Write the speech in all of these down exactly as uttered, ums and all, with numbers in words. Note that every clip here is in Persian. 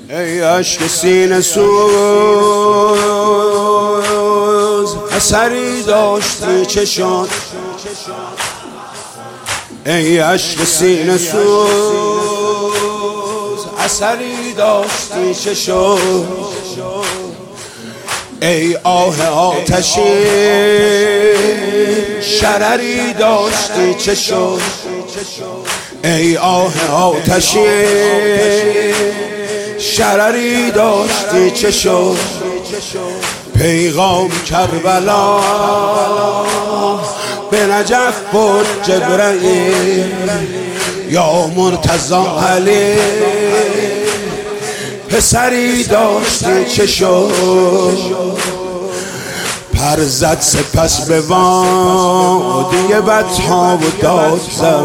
ای عشق سینه سوز اثری داشتی چشات، ای عشق سینه سوز اثری داشتی چشات، ای آه آتشی شرری داشتی چشات، ای آه آتشی شرری داشتی چشات، پیغام کربلا به نجف برد جبرئیل، یا مرتضی علی پسری داشتی چشات، پر زد سپس به وادی بطحا و داد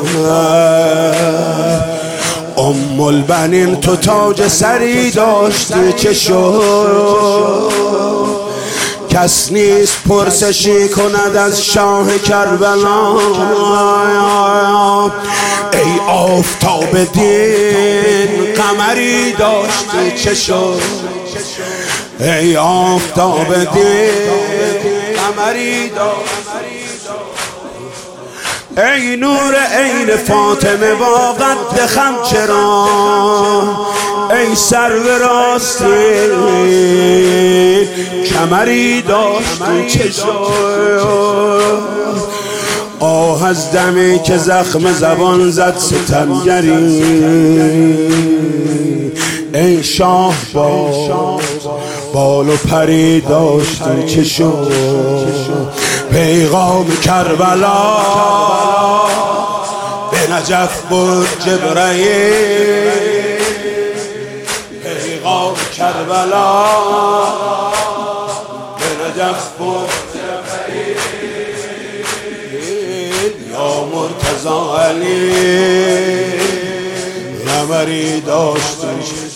زد، ام البنین تو تاج سری داشتی چشات، کس نیست پرسشی کند از شاه کربلا، ای آفتاب دین قمری داشتی چشات، ای آفتاب دین قمری داشتی، ای نور عین فاطمه با قد خم چرا، ای سرو راستی کمری داشتی چشات، آه از دمی که زخم زبان زد ستمگری، ای شاه باز بال و پری داشتی چشات، پیغام کربلا به نجف برد جبرئیل، پیغام کربلا به نجف برد جبرئیل، یا مرتضی علی قمری داشتی،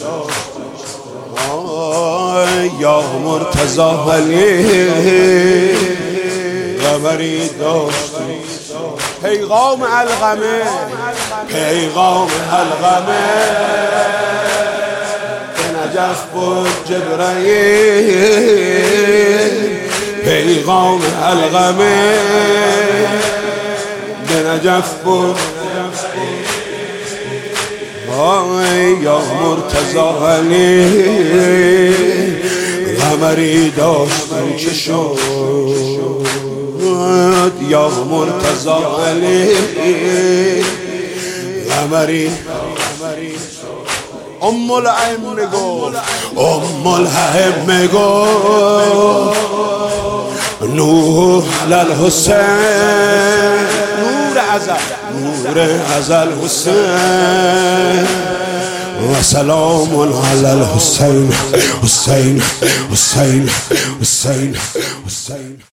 یا مرتضی علی قمری داشتی، پیغام القمه پیغام القمه به نجف برد جبرئیل، پیغام القمه به نجف برد، یا مرتضی علی قمری داشتی چشات، یا مرتضی علی قمری. ام الائمه گفت ام الائمه گفت نور الحسین، نور ازل نور ازل حسین، و سلام علی الحسین حسین حسین حسین حسین.